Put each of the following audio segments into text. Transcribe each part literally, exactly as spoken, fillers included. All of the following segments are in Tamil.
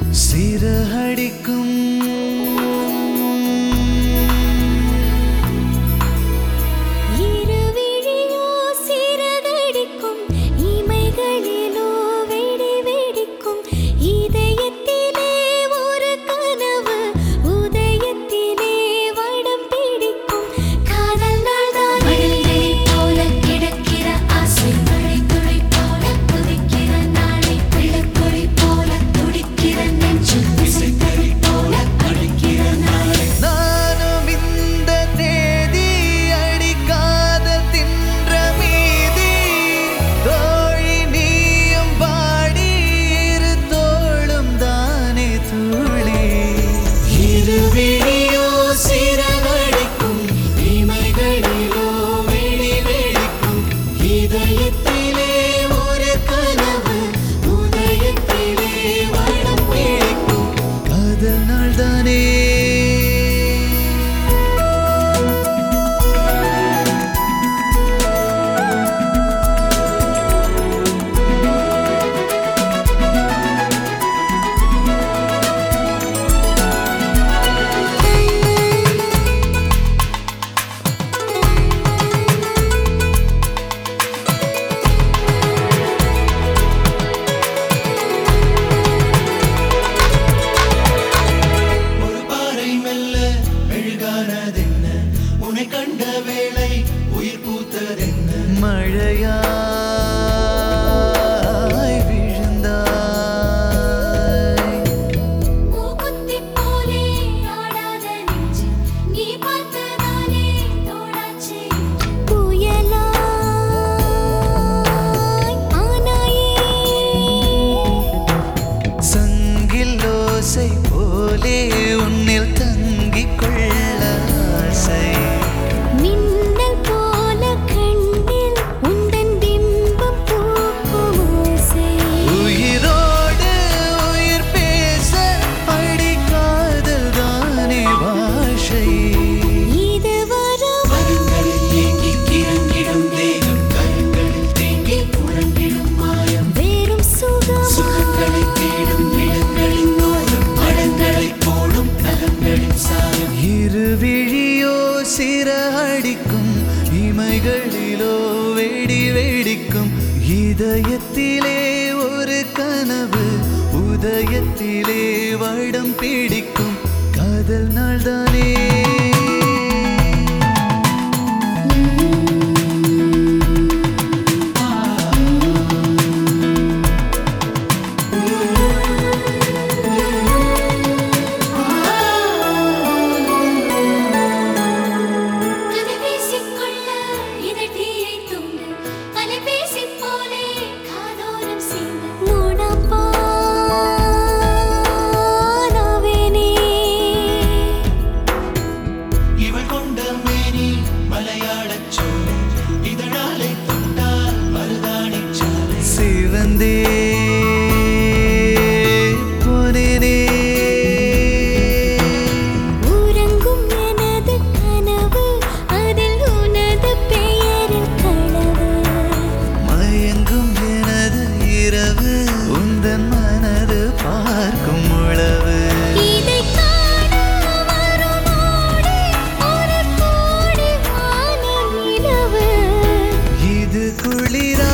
சிறகடிக்கும் இருவிழியோ சிறகடிக்கும் இமைகளிலோ வெடி வெடிக்கும் இதயத்திலே ஒரு கனவு உதயத்திலே வடம் பிடிக்கும் காதல் நாள்தான் மழலை போல கிடக்கிற ஆசை மழை துளி போல குதிக்கிற நாளை வெள்ளக்குழி போல துடிக்கிற நெஞ்சு விசைத்தறி போல அடிக்கிற நாளை நானும் இந்த தேதி அடிக்காத தின்ற மீதி தோழி நீயும் பாடி இரு தோளும் தானே தூளி இருவிழியோ சிறகடிக்கும் இமைகளிலோ வெடி வெடிக்கும் இதயத்திலே ஒரு கனவு உதயத்திலே வடம் பிடிக்கும் காதல் நாள்தானே ஒரு பாறை மெல்ல மெழுகானதென்ன உன்னை கண்ட வேளை உயிர் பூத்ததென்ன மழையாய் விழுந்தாய் மூக்குத்தி போலே ஆடாத நெஞ்சு நீ பார்த்ததாலே தோடாச்சு புயலாய் ஆனாயே சங்கில் ஓசை போலே உன்னில் தங்கிக் கொள்ள ஆசை மின்னல் போல கண்ணில் உந்தன் பிம்பம் பூக்கும் ஓசை உயிரோடு உயிர் பேச அடி காதல் தானே பாஷை இது வரும் மரங்களில் ஏங்கி கிறங்கிடும் தேகம் கரங்களில் தேங்கி உறங்கிடும் மாயம் வெறும் சுகம் சுகங்களை தேடும் இடங்களின் ஓரம் படங்களை போடும் நகங்களின் சாயம் இருவிழியோ சிறகடிக்கும் இமைகளிலோ வெடி வெடிக்கும் இதயத்திலே ஒரு கனவு உதயத்திலே வடம் பிடிக்கும் காதல் நாள்தானே கதை பேசிக்கொள்ள இதழ்தீயை துண்டு அலைபேசி போலே காதோரம் சிந்து மூடப்பானாவேனே இவள் கொண்ட மேனி மலையாளச் சோலை இதழாலை தொட்டால் மருதாணி சாலை சிவந்தே போனேனே உறங்கும் எனது கனவு அதில் உனது பெயரில் களவு மயங்கும் எனது இரவு உந்தன் மனது பார்க்கும் உளவு இதை காண வருமோடி ஒரு கோடி வான நிலவு இது குளிரா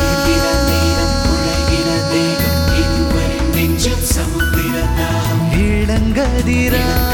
இளங்கதிரா